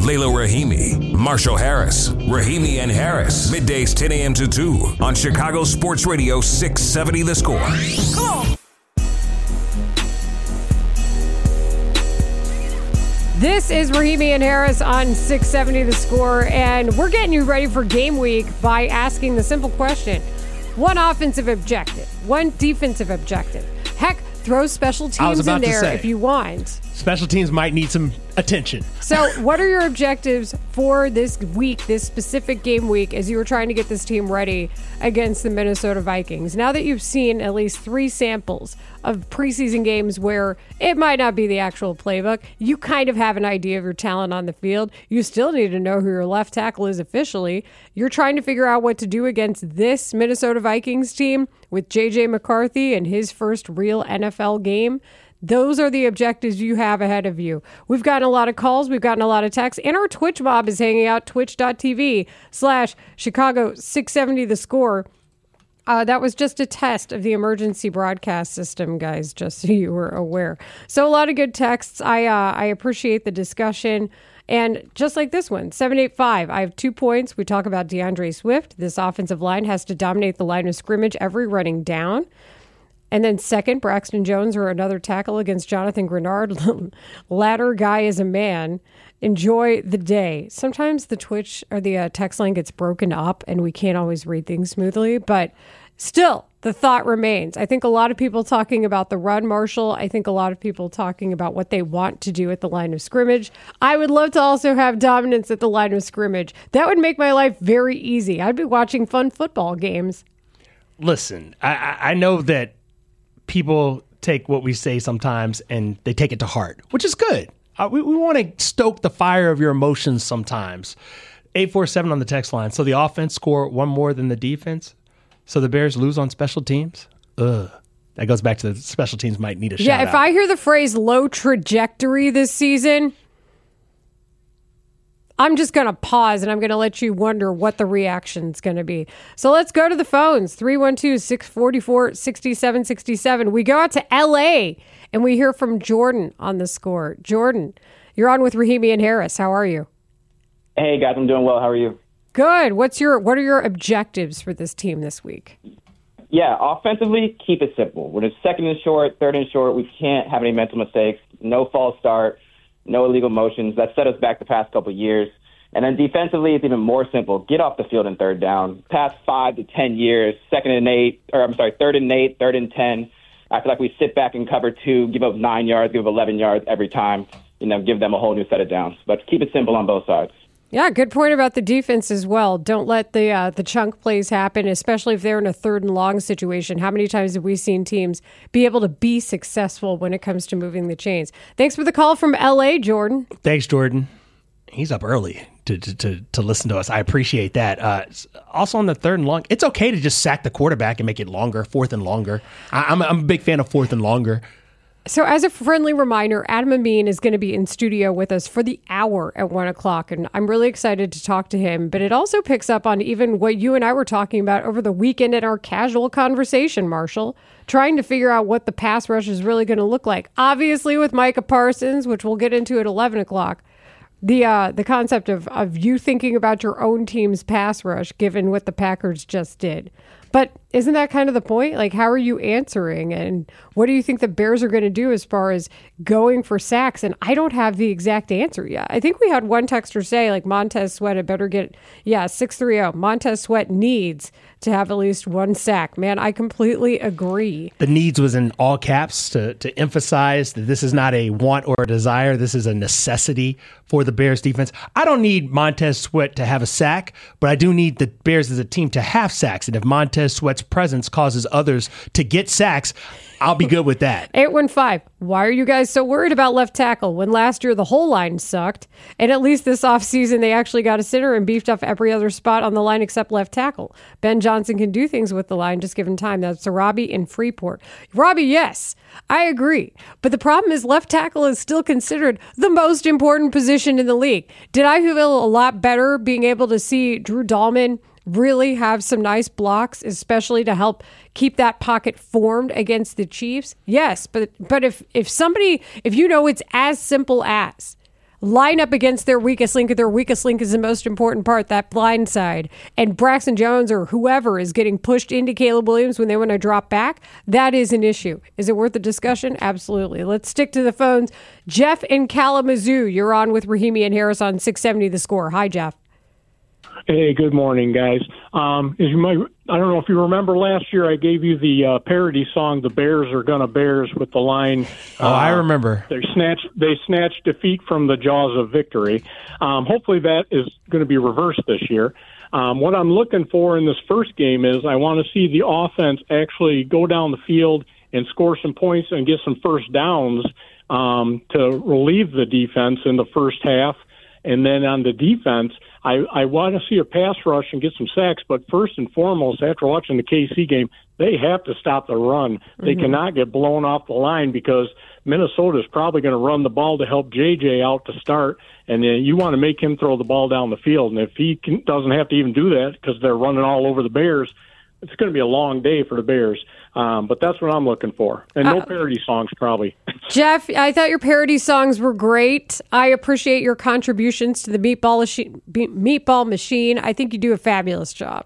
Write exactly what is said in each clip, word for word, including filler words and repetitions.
Layla Rahimi, Marshall Harris, Rahimi and Harris. Middays ten a.m. to two on Chicago Sports Radio six seventy The Score. Come on. This is Rahimi and Harris on six seventy The Score, and we're getting you ready for game week by asking the simple question. One offensive objective, one defensive objective. Heck, throw special teams in there if you want. Special teams might need some attention. So what are your objectives for this week, this specific game week, as you were trying to get this team ready against the Minnesota Vikings? Now that you've seen at least three samples of preseason games where it might not be the actual playbook, you kind of have an idea of your talent on the field. You still need to know who your left tackle is officially. You're trying to figure out what to do against this Minnesota Vikings team with J J McCarthy and his first real N F L game. Those are the objectives you have ahead of you. We've gotten a lot of calls. We've gotten a lot of texts. And our Twitch mob is hanging out, twitch.tv slash Chicago 670 The Score. Uh, that was just a test of the emergency broadcast system, guys, just so you were aware. So a lot of good texts. I uh, I appreciate the discussion. And just like this one, seven eight five, I have two points. We talk about DeAndre Swift. This offensive line has to dominate the line of scrimmage every running down. And then second, Braxton Jones or another tackle against Jonathan Grenard. Latter guy is a man. Enjoy the day. Sometimes the Twitch or the uh, text line gets broken up and we can't always read things smoothly, but still, the thought remains. I think a lot of people talking about the run, Marshall. I think a lot of people talking about what they want to do at the line of scrimmage. I would love to also have dominance at the line of scrimmage. That would make my life very easy. I'd be watching fun football games. Listen, I, I know that people take what we say sometimes and they take it to heart, which is good. Uh, we we want to stoke the fire of your emotions sometimes. eight four seven on the text line. So the offense score one more than the defense. So the Bears lose on special teams. Ugh. That goes back to the special teams might need a shout out. Yeah, if I hear the phrase low trajectory this season, I'm just going to pause and I'm going to let you wonder what the reaction's going to be. So let's go to the phones. three one two, six four four, six seven six seven. We go out to L A and we hear from Jordan on the Score. Jordan, you're on with Rahimi and Harris. How are you? Hey guys, I'm doing well. How are you? Good. What's your what are your objectives for this team this week? Yeah, offensively, keep it simple. When it's second and short, third and short, we can't have any mental mistakes. No false start. No illegal motions. That set us back the past couple of years. And then defensively, it's even more simple. Get off the field in third down. Past five to ten years, second and eight, or I'm sorry, third and eight, third and ten. I feel like we sit back and cover two, give up nine yards, give up eleven yards every time. You know, give them a whole new set of downs. But keep it simple on both sides. Yeah, good point about the defense as well. Don't let the uh, the chunk plays happen, especially if they're in a third and long situation. How many times have we seen teams be able to be successful when it comes to moving the chains? Thanks for the call from L A, Jordan. Thanks, Jordan. He's up early to to to, to listen to us. I appreciate that. Uh, also on the third and long, it's okay to just sack the quarterback and make it longer, fourth and longer. I, I'm, I'm a big fan of fourth and longer. So as a friendly reminder, Adam Amin is going to be in studio with us for the hour at one o'clock, and I'm really excited to talk to him. But it also picks up on even what you and I were talking about over the weekend in our casual conversation, Marshall, trying to figure out what the pass rush is really going to look like. Obviously with Micah Parsons, which we'll get into at eleven o'clock, the uh, the concept of, of you thinking about your own team's pass rush, given what the Packers just did. But isn't that kind of the point? Like, how are you answering? And what do you think the Bears are going to do as far as going for sacks? And I don't have the exact answer yet. I think we had one texter say, like, Montez Sweat had better get, yeah, six three zero. Montez Sweat needs to have at least one sack. Man, I completely agree. The needs was in all caps to, to emphasize that this is not a want or a desire. This is a necessity for the Bears defense. I don't need Montez Sweat to have a sack, but I do need the Bears as a team to have sacks. And if Montez Sweat's presence causes others to get sacks, I'll be good with that. eight one five, why are you guys so worried about left tackle when last year the whole line sucked? And at least this offseason they actually got a center and beefed up every other spot on the line except left tackle. Ben Johnson can do things with the line just given time. That's Robbie in Freeport. Robbie, yes, I agree. But the problem is left tackle is still considered the most important position in the league. Did I feel a lot better being able to see Drew Dahlman really have some nice blocks, especially to help keep that pocket formed against the Chiefs? Yes, but but if if somebody, if you know it's as simple as line up against their weakest link, and their weakest link is the most important part, that blind side, and Braxton Jones or whoever is getting pushed into Caleb Williams when they want to drop back, that is an issue. Is it worth the discussion? Absolutely. Let's stick to the phones. Jeff in Kalamazoo, you're on with Rahimi and Harris on six seventy The Score. Hi, Jeff. Hey, good morning, guys. Um, as you might, I don't know if you remember last year, I gave you the uh, parody song "The Bears Are Gonna Bears" with the line. Oh, uh, I remember. They snatched they snatched defeat from the jaws of victory. Um, hopefully, that is going to be reversed this year. Um, what I'm looking for in this first game is I want to see the offense actually go down the field and score some points and get some first downs um, to relieve the defense in the first half. And then on the defense, I, I want to see a pass rush and get some sacks. But first and foremost, after watching the K C game, they have to stop the run. Mm-hmm. They cannot get blown off the line because Minnesota is probably going to run the ball to help J J out to start. And then you want to make him throw the ball down the field. And if he can, doesn't have to even do that because they're running all over the Bears, it's going to be a long day for the Bears. Um, but that's what I'm looking for. And no uh, parody songs, probably. Jeff, I thought your parody songs were great. I appreciate your contributions to the Meatball Machine. Meatball Machine. I think you do a fabulous job.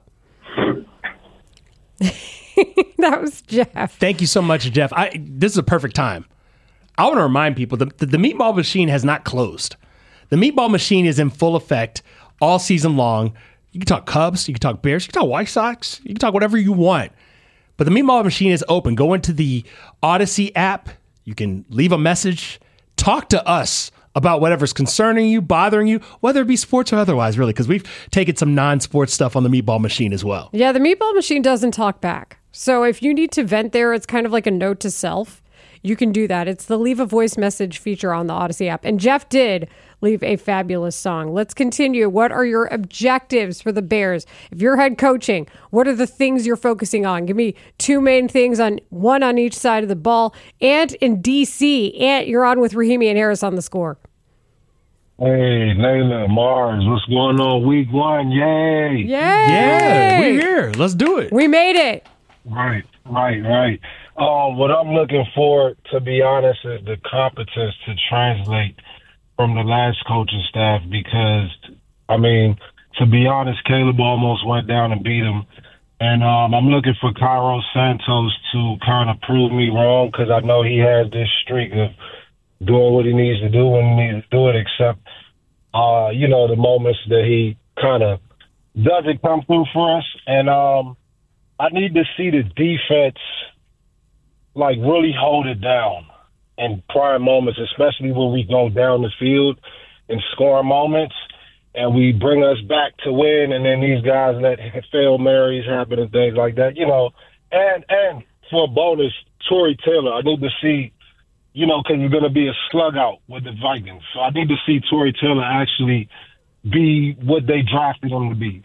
That was Jeff. Thank you so much, Jeff. I, this is a perfect time. I want to remind people that the, the Meatball Machine has not closed. The Meatball Machine is in full effect all season long. You can talk Cubs, you can talk Bears, you can talk White Sox, you can talk whatever you want. But the Meatball Machine is open. Go into the Odyssey app. You can leave a message. Talk to us about whatever's concerning you, bothering you, whether it be sports or otherwise, really, because we've taken some non-sports stuff on the Meatball Machine as well. Yeah, the Meatball Machine doesn't talk back. So if you need to vent there, it's kind of like a note to self. You can do that. It's the leave a voice message feature on the Odyssey app. And Jeff did leave a fabulous song. Let's continue. What are your objectives for the Bears? If you're head coaching, what are the things you're focusing on? Give me two main things, on one on each side of the ball. And in D C, and you're on with Rahimi and Harris on The Score. Hey, Layla, Mars, what's going on week one? Yay! Yay! Yeah, we're here. Let's do it. We made it. Right, right, right. Um, what I'm looking for, to be honest, is the competence to translate from the last coaching staff because, I mean, to be honest, Caleb almost went down and beat him. And um, I'm looking for Cairo Santos to kind of prove me wrong because I know he has this streak of doing what he needs to do when he needs to do it, except, uh, you know, the moments that he kind of doesn't come through for us. And um, I need to see the defense, like, really hold it down in prime moments, especially when we go down the field in scoring moments and we bring us back to win, and then these guys let fail Marys happen and things like that, you know. And and for a bonus, Tory Taylor, I need to see, you know, because you're going to be a slug out with the Vikings. So I need to see Tory Taylor actually be what they drafted him to be.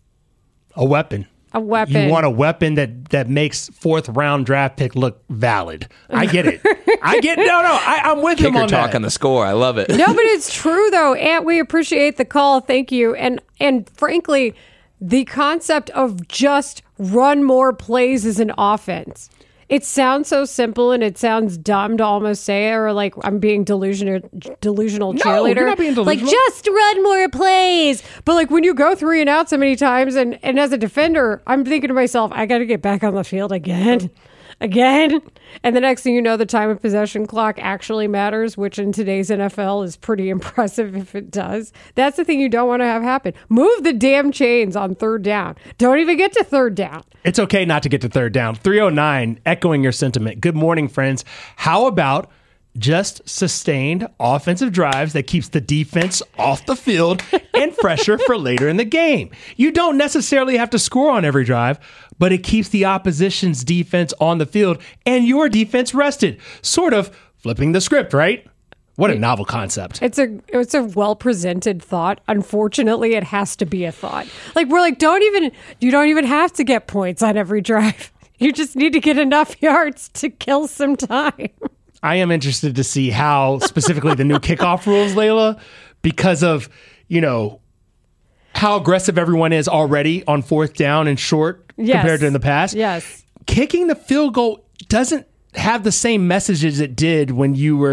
A weapon. A weapon. You want a weapon that, that makes fourth round draft pick look valid. I get it. I get no, no. I, I'm with Kicker him on talk that. on The Score. I love it. No, but it's true though, and we appreciate the call. Thank you. And and frankly, the concept of just run more plays as an offense. It sounds so simple and it sounds dumb to almost say it, or like I'm being delusional, delusional No, cheerleader. you're not being delusional. Like, just run more plays. But like when you go three and out so many times, and, and as a defender, I'm thinking to myself, I got to get back on the field again. Again. And the next thing you know, the time of possession clock actually matters, which in today's N F L is pretty impressive if it does. That's the thing you don't want to have happen. Move the damn chains on third down. Don't even get to third down. It's okay not to get to third down. three oh nine, echoing your sentiment. Good morning, friends. How about just sustained offensive drives that keeps the defense off the field and fresher for later in the game? You don't necessarily have to score on every drive, but it keeps the opposition's defense on the field and your defense rested. Sort of flipping the script, right? What a novel concept. It's a it's a well-presented thought. Unfortunately, it has to be a thought. Like, we're like, don't even, you don't even have to get points on every drive. You just need to get enough yards to kill some time. I am interested to see how specifically the new kickoff rules, Layla, because of, you know, how aggressive everyone is already on fourth down and short Yes. compared to in the past. Yes. Kicking the field goal doesn't have the same message as it did when you were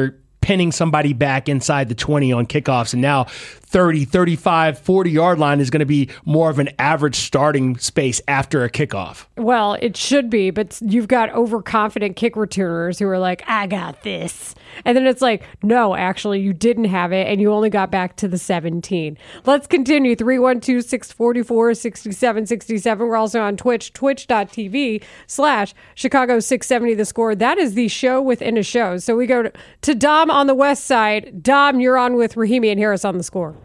pinning somebody back inside the twenty on kickoffs. And now thirty, thirty-five, forty yard line is going to be more of an average starting space after a kickoff. Well, it should be, but you've got overconfident kick returners who are like, I got this. And then it's like, no, actually, you didn't have it, and you only got back to the seventeen. Let's continue. three one two, six four four, six seven six seven. We're also on Twitch, twitch.tv slash Chicago six seventy The Score. That is the show within a show. So we go to, to Dom on the west side. Dom, you're on with Rahimi and Harris on The Score.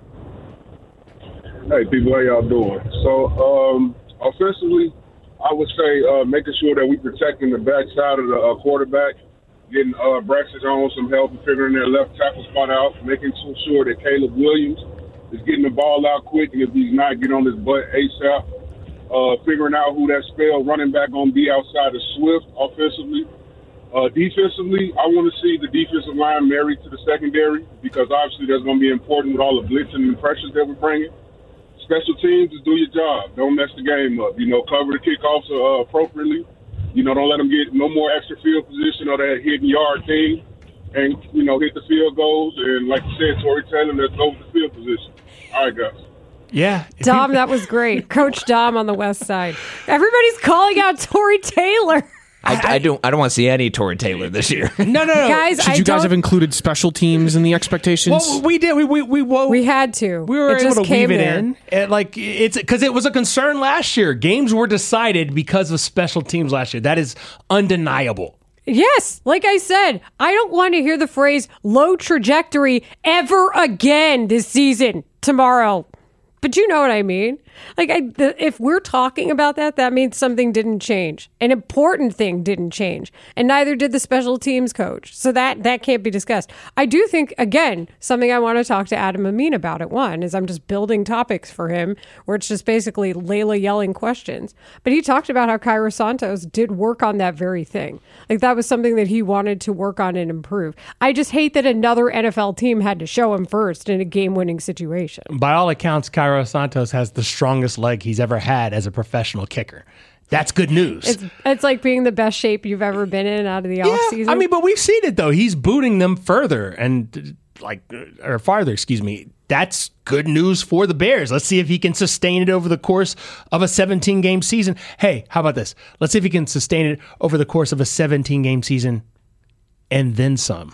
Hey, people, how y'all doing? So, um, offensively, I would say uh, making sure that we protecting the backside of the uh, quarterback, getting uh, Braxton Jones some help and figuring their left tackle spot out, making sure that Caleb Williams is getting the ball out quick, and if he's not, get on his butt ASAP. Uh, figuring out who that spell running back going to be outside of Swift offensively. Uh, defensively, I want to see the defensive line married to the secondary because obviously that's going to be important with all the blitzing and pressures that we're bringing. Special teams, just do your job. Don't mess the game up. You know, cover the kickoffs uh, appropriately. You know, don't let them get no more extra field position or that hidden yard thing. And, you know, hit the field goals. And like you said, Tory Taylor, let's go with the field position. All right, guys. Yeah. Dom, that was great. Coach Dom on the west side. Everybody's calling out Tory Taylor. I, I don't. I don't want to see any Tory Taylor this year. No, no, no. Guys, Should I you guys don't- have included special teams in the expectations? Well, we did. We we we, well, We had to. We were It able just to came weave it there. in. And like it's because it was a concern last year. Games were decided because of special teams last year. That is undeniable. Yes, like I said, I don't want to hear the phrase low trajectory ever again this season, tomorrow. But you know what I mean? Like, I, the, if we're talking about that, that means something didn't change. An important thing didn't change. And neither did the special teams coach. So that, that can't be discussed. I do think, again, something I want to talk to Adam Amin about at one is I'm just building topics for him where it's just basically Layla yelling questions. But he talked about how Cairo Santos did work on that very thing. Like, that was something that he wanted to work on and improve. I just hate that another N F L team had to show him first in a game-winning situation. By all accounts, Cairo Santos has the strongest leg he's ever had as a professional kicker. That's good news. It's it's like being the best shape you've ever been in out of the off yeah, season. I mean, but we've seen it though. He's booting them further and like or farther, excuse me. That's good news for the Bears. Let's see if he can sustain it over the course of a seventeen game season. Hey, how about this? Let's see if he can sustain it over the course of a seventeen game season and then some.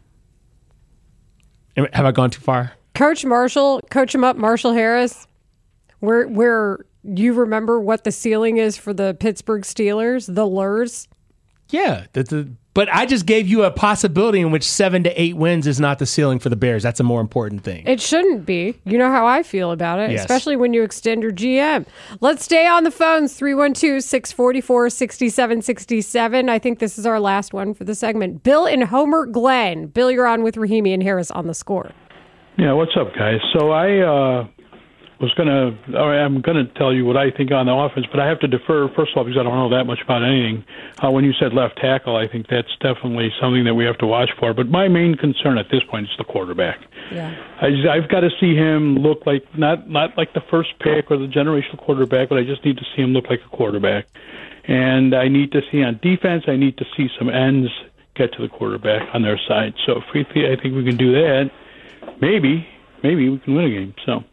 Have I gone too far? Coach Marshall, coach him up, Marshall Harris. Where where you remember what the ceiling is for the Pittsburgh Steelers, the Lurs? Yeah, the, the, but I just gave you a possibility in which seven to eight wins is not the ceiling for the Bears. That's a more important thing. It shouldn't be. You know how I feel about it, Yes. especially when you extend your G M. Let's stay on the phones, three one two, six four four, six seven six seven. I think this is our last one for the segment. Bill in Homer Glen. Bill, you're on with Rahimi and Harris on The Score. Yeah, what's up, guys? So I uh, was going to, I'm going to tell you what I think on the offense, but I have to defer, first of all, because I don't know that much about anything. Uh, when you said left tackle, I think that's definitely something that we have to watch for. But my main concern at this point is the quarterback. Yeah. I just, I've got to see him look like, not, not like the first pick or the generational quarterback, but I just need to see him look like a quarterback. And I need to see on defense, I need to see some ends get to the quarterback on their side. So if we, I think we can do that, maybe, maybe we can win a game. So,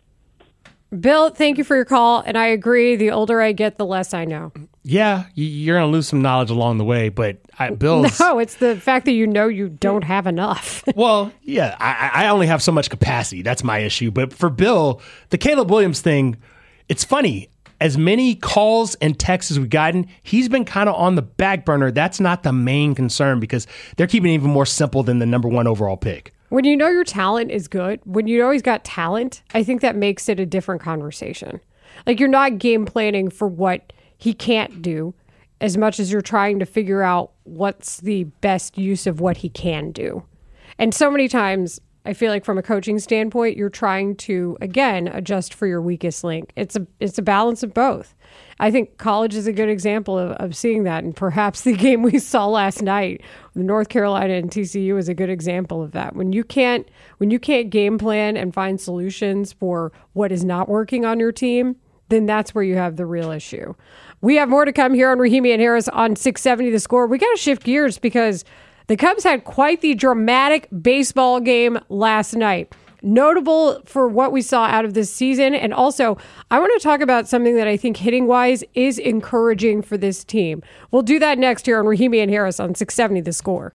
Bill, thank you for your call. And I agree. The older I get, the less I know. Yeah, you- you're going to lose some knowledge along the way, but I, Bill's... No, it's the fact that you know you don't have enough. Well, yeah, I, I only have so much capacity. That's my issue. But for Bill, the Caleb Williams thing, it's funny. As many calls and texts as we've gotten, he's been kind of on the back burner. That's not the main concern because they're keeping it even more simple than the number one overall pick. When you know your talent is good, when you know he's got talent, I think that makes it a different conversation. Like, you're not game planning for what he can't do as much as you're trying to figure out what's the best use of what he can do. And so many times, I feel like from a coaching standpoint, you're trying to, again, adjust for your weakest link. It's a it's a balance of both. I think college is a good example of, of seeing that, and perhaps the game we saw last night, North Carolina and T C U, is a good example of that. When you can't when you can't game plan and find solutions for what is not working on your team, then that's where you have the real issue. We have more to come here on Rahimi and Harris on six seventy The Score. We got to shift gears because The Cubs had quite the dramatic baseball game last night. Notable for what we saw out of this season. And also, I want to talk about something that I think hitting-wise is encouraging for this team. We'll do that next here on Rahimi and Harris on six seventy The Score.